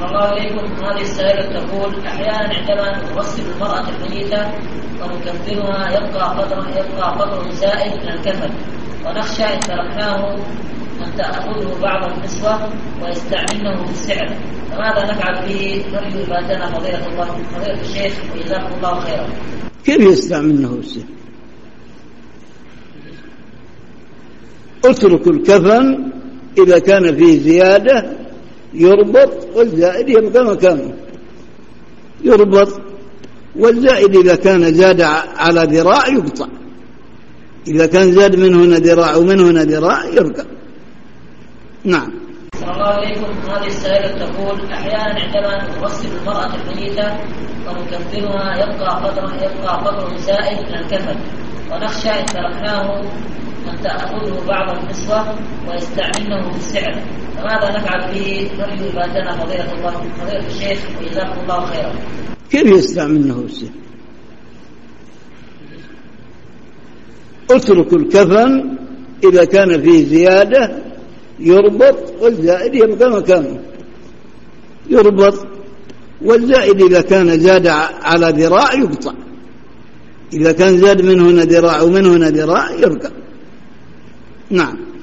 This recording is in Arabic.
الله عليكم. هذه السائلة تقول: أحيانا عندما نغسل المرأة الميتة ونكفنها يبقى قدر زائد من الكفن، ونخشى إن تركناه أن تأخذه بعض النسوة ويستعملنه في السعر، فماذا نفعل به؟ نرجو إفادتنا فضيلة الشيخ وجزاكم الله خيرا. كيف يستعملنه في السعر؟ اترك الكفن إذا كان فيه زيادة يربط، والزائد يبقى مكانه يربط، والزائد إذا كان زاد على ذراع يقطع، إذا كان زاد من هنا ذراع ومن هنا ذراع يركب. نعم. صلى الله عليكم. هذه السائلة تقول: أحيانا عندما نغسل المرأة الميتة ونكفنها يبقى قدر زائد من الكفن، ونخشى إن تركناه أن تأخذه بعض النسوة ويستعملنه في السعر، فماذا نفعل به؟ نرجو إفادتنا فضيلة الشيخ وجزاكم الله خيرا. كيف يستعملنه في السعر؟ اترك الكفن إذا كان فيه زيادة يربط، والزائد يبقى مكانه يربط، والزائد إذا كان زاد على ذراع يقطع، إذا كان زاد من هنا ذراع ومن هنا ذراع يركب. نعم.